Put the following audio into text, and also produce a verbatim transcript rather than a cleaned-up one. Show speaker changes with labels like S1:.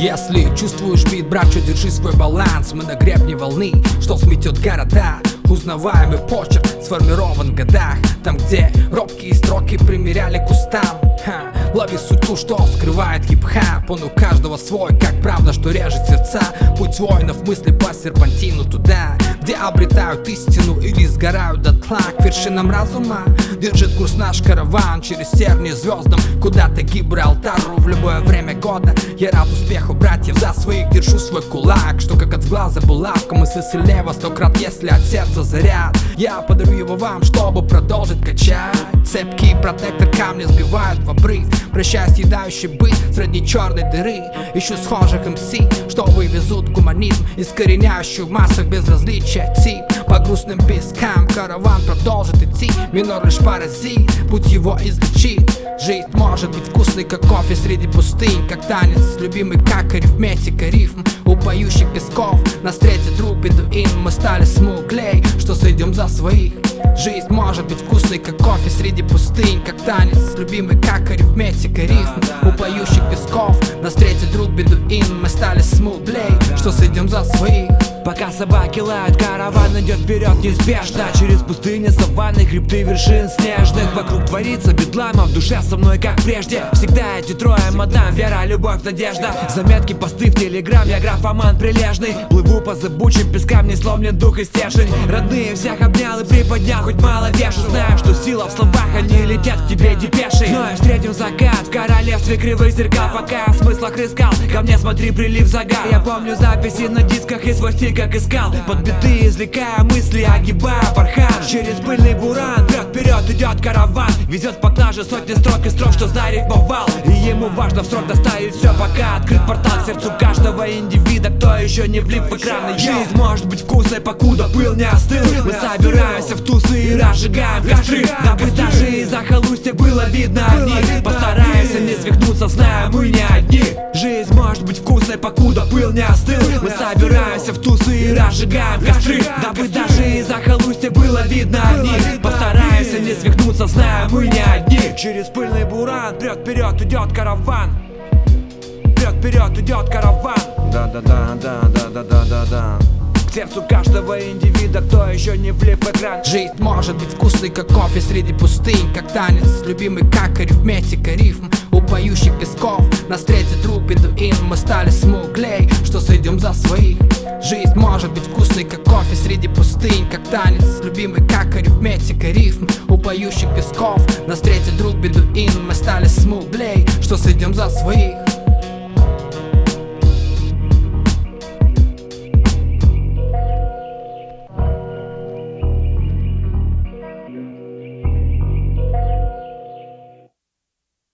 S1: Если чувствуешь бит, брат, что держи свой баланс. Мы на гребне волны, что сметет города. Узнаваемый почерк сформирован в годах. Там, где робкие строки примеряли к устам. Ха, лови суть ту, что скрывает хип-хап. Он у каждого свой, как правда, что режет сердца. Путь воинов мысли по серпантину туда, где обретают истину или сгорают дотла. К вершинам разума держит курс наш караван через тернии звездам, куда-то Гибралтару в любое время года. Я рад успеху братьев, за своих держу свой кулак, что как от сглаза булавка, мысли сильнее сто крат, если от сердца заряд. Я подарю его вам, чтобы продолжить качать. Цепкий протектор камни сбивают в обрыв. Прощай, съедающий быт среди черной дыры. Ищу схожих эм си, что вывезут гуманизм, искореняющий в массах безразличия тип. По грустным пескам караван продолжит идти. Минор лишь паразит, путь его излечит. Жизнь может быть вкусной, как кофе среди пустынь, как танец, любимый как арифметика рифм. У поющих песков нас встретит друг бедуин. Мы стали смуглей, что сойдем за своих. Жизнь может быть вкусной, как кофе среди пустынь, как танец, любимый как арифметика рифм. У поющих песков нас встретит друг бедуин. Мы стали смуглей, что сойдем за своих.
S2: Пока собаки лают, караван идет вперед неспешно. Через пустыни, саванны, хребты вершин снежных. Вокруг творится бедлам, а в душе со мной как прежде. Всегда эти трое мадам: вера, любовь, надежда. Заметки, посты в телеграм, я графоман прилежный. Плыву по зыбучим пескам, не сломлен дух и стержень. Родные всех обнял и приподнял, хоть мало вешу. Знаю, что сила в словах, они летят к тебе депешей. Но и встретим закат в королевстве кривых зеркал. Пока я в смыслах искал, ко мне смотри, прилив загар. Я помню записи на дисках и свой стиль как искал. Под биты извлекая мысли, огибая бархан. Через пыльный буран вперед, вперед идет караван. Везет в поклаже сотни строк и строк, что зарифмовал. И ему важно в срок доставить все, пока открыт портал к сердцу каждого индивида, кто еще не влип в экраны. Жизнь может быть вкусной, покуда пыл не остыл. Мы собираемся в тусы и разжигаем костры, дабы даже из захолустья было видно огни. Постараемся не свихнуться, зная, мы не одни. Жизнь может быть вкусной, покуда пыл не остыл. Мы собираемся в тусы и разжигаем костры, дабы даже из захолустья было видно огни. Постараемся не свихнуться, зная, мы не одни. Через пыльный буран вперед, вперед идет караван. Вперед, вперед идет караван. Да-да-да-да-да-да-да-да. К сердцу каждого индивида, кто еще не влип в экран.
S1: Жизнь может быть вкусной, как кофе среди пустынь, как танец, любимый как арифметика рифм. У поющих песков нас встретит друг бедуин. Мы стали смуглей, что сойдем за своих. Жизнь может быть вкусной, как кофе среди пустынь, как танец, любимый как арифметика рифм. У поющих песков нас встретит друг бедуин. Мы стали смуглей, что сойдем за своих.